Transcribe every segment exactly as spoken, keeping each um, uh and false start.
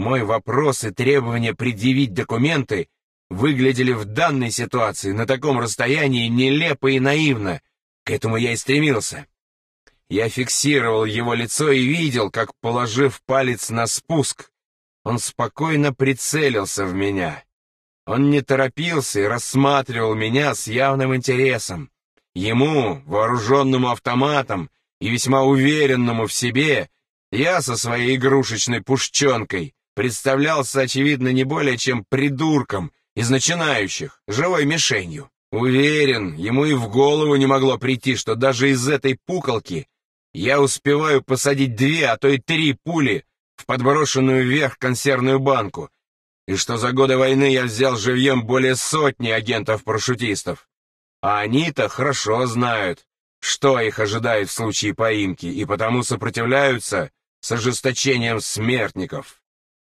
Мой вопрос и требование предъявить документы выглядели в данной ситуации на таком расстоянии нелепо и наивно. К этому я и стремился. Я фиксировал его лицо и видел, как, положив палец на спуск, он спокойно прицелился в меня. Он не торопился и рассматривал меня с явным интересом. Ему, вооруженному автоматом и весьма уверенному в себе, я со своей игрушечной пушченкой представлялся, очевидно, не более чем придурком из начинающих, живой мишенью. Уверен, ему и в голову не могло прийти, что даже из этой пуколки я успеваю посадить две, а то и три пули в подброшенную вверх консервную банку, и что за годы войны я взял живьем более сотни агентов-парашютистов. А они-то хорошо знают, что их ожидает в случае поимки, и потому сопротивляются с ожесточением смертников.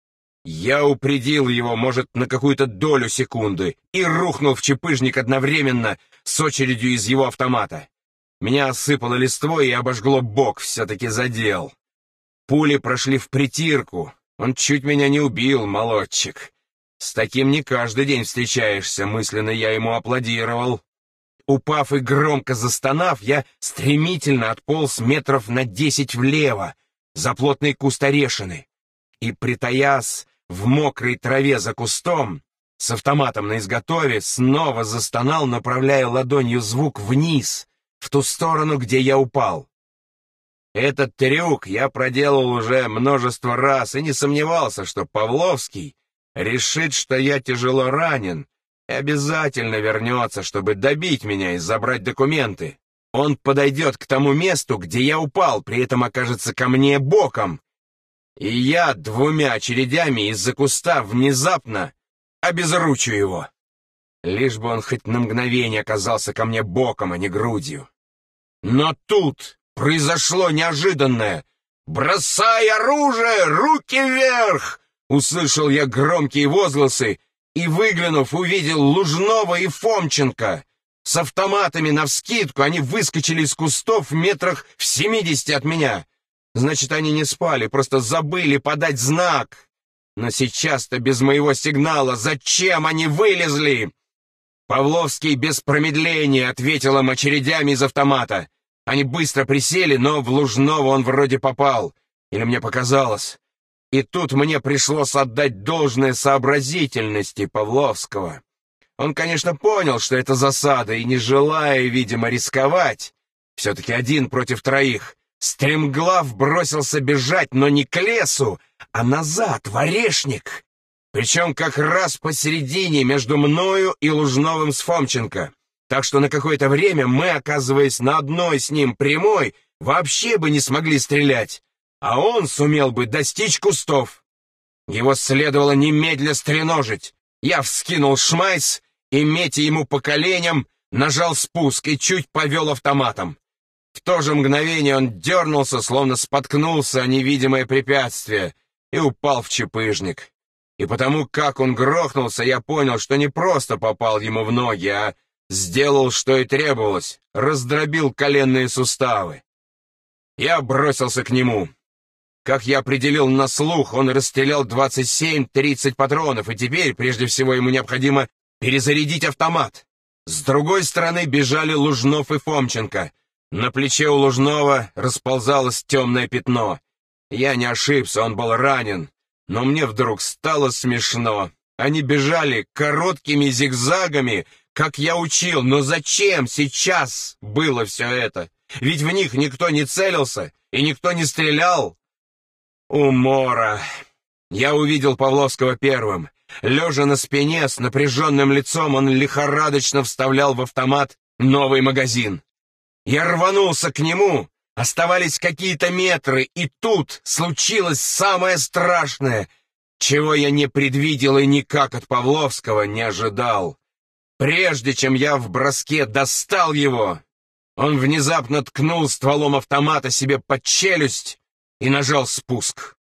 Я упредил его, может, на какую-то долю секунды и рухнул в чепыжник одновременно с очередью из его автомата. Меня осыпало листвой и обожгло бок, все-таки задел. Пули прошли в притирку. Он чуть меня не убил, молодчик. С таким не каждый день встречаешься, мысленно я ему аплодировал. Упав и громко застонав, я стремительно отполз метров на десять влево, за плотный куст орешины, и, притаясь в мокрой траве за кустом, с автоматом на изготове, снова застонал, направляя ладонью звук вниз, в ту сторону, где я упал. Этот трюк я проделал уже множество раз и не сомневался, что Павловский решит, что я тяжело ранен, и обязательно вернется, чтобы добить меня и забрать документы. Он подойдет к тому месту, где я упал, при этом окажется ко мне боком, и я двумя очередями из-за куста внезапно обезручу его. Лишь бы он хоть на мгновение оказался ко мне боком, а не грудью. Но тут произошло неожиданное. «Бросай оружие! Руки вверх!» Услышал я громкие возгласы и, выглянув, увидел Лужного и Фомченко. С автоматами навскидку они выскочили из кустов в метрах в семидесяти от меня. Значит, они не спали, просто забыли подать знак. Но сейчас-то без моего сигнала зачем они вылезли? Павловский без промедления ответил им очередями из автомата. Они быстро присели, но в Лужного он вроде попал. Или мне показалось. И тут мне пришлось отдать должное сообразительности Павловского. Он, конечно, понял, что это засада, и, не желая, видимо, рисковать, все-таки один против троих, стремглав бросился бежать, но не к лесу, а назад, в орешник. Причем как раз посередине между мною и Лужновым с Фомченко. Так что на какое-то время мы, оказываясь на одной с ним прямой, вообще бы не смогли стрелять, а он сумел бы достичь кустов. Его следовало немедля стреножить. Я вскинул шмайс и, метя ему по коленям, нажал спуск и чуть повел автоматом. В то же мгновение он дернулся, словно споткнулся о невидимое препятствие, и упал в чепыжник. И потому, как он грохнулся, я понял, что не просто попал ему в ноги, а сделал, что и требовалось, раздробил коленные суставы. Я бросился к нему. Как я определил на слух, он расстрелял двадцать семь тридцать патронов, и теперь, прежде всего, ему необходимо перезарядить автомат. С другой стороны бежали Лужнов и Фомченко. На плече у Лужного расползалось темное пятно. Я не ошибся, он был ранен, но мне вдруг стало смешно. Они бежали короткими зигзагами, как я учил, но зачем сейчас было все это? Ведь в них никто не целился и никто не стрелял. Умора. Я увидел Павловского первым. Лежа на спине, с напряженным лицом, он лихорадочно вставлял в автомат новый магазин. Я рванулся к нему. Оставались какие-то метры, и тут случилось самое страшное, чего я не предвидел и никак от Павловского не ожидал. Прежде чем я в броске достал его, он внезапно ткнул стволом автомата себе под челюсть и нажал спуск.